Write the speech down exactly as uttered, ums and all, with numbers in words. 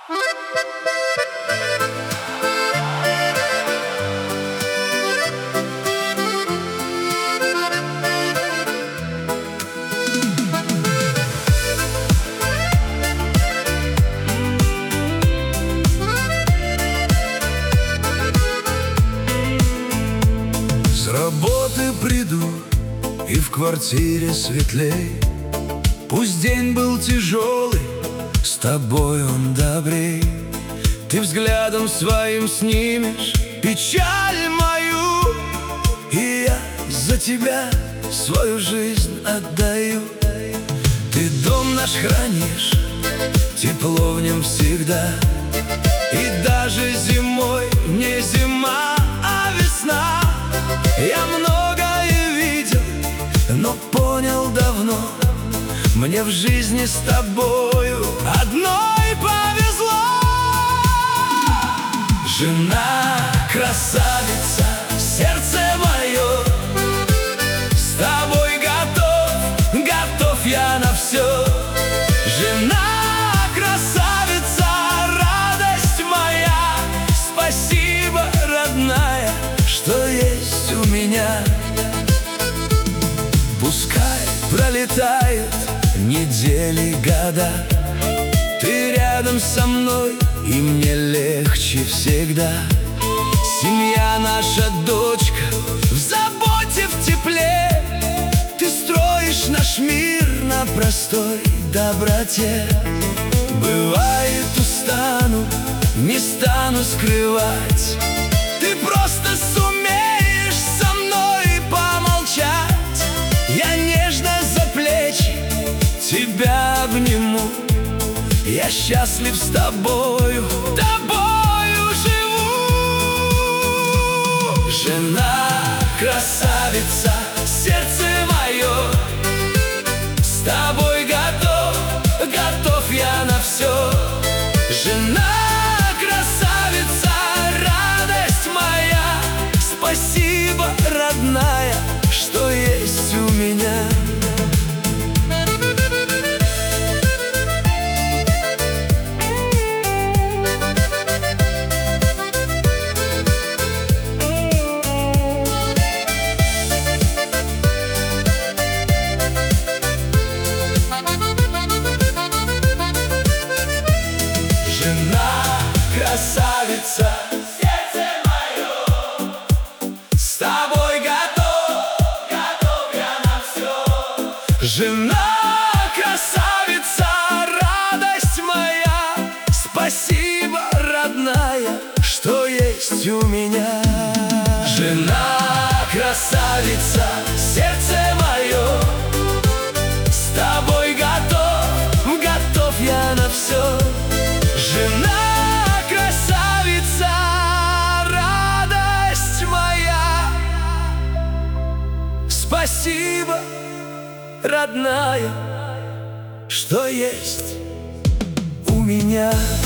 С работы приду, и в квартире светлей. Пусть день был тяжелый, с тобой он добрей. Ты взглядом своим снимешь печаль мою, и я за тебя свою жизнь отдаю. Ты дом наш хранишь, тепло в нем всегда. И даже зимой не зима, а весна. Я многое видел, но понял давно: мне в жизни с тобою одной повезло. Жена, красавица, сердце мое, с тобой готов, готов я на все. Жена, красавица, радость моя, спасибо, родная, что есть у меня. Пускай пролетают недели, года, ты рядом со мной, и мне легче всегда. Семья наша, дочка, в заботе, в тепле. Ты строишь наш мир на простой доброте. Бывает, устану, не стану скрывать, ты просто сумеешь со мной помолчать. Я нежно за плечи тебя обниму, я счастлив с тобою, тобою живу. Жена, красавица, сердце мое, с тобой готов, готов я на все. Жена, красавица, радость моя, спасибо, родная, что есть у меня. Красавица, сердце мое, с тобой готов, готов я на все. Жена, красавица, радость моя, спасибо, родная, что есть у меня. Жена, красавица, сердце мое, с тобой готов, готов я на все. Жена, спасибо, родная, что есть у меня.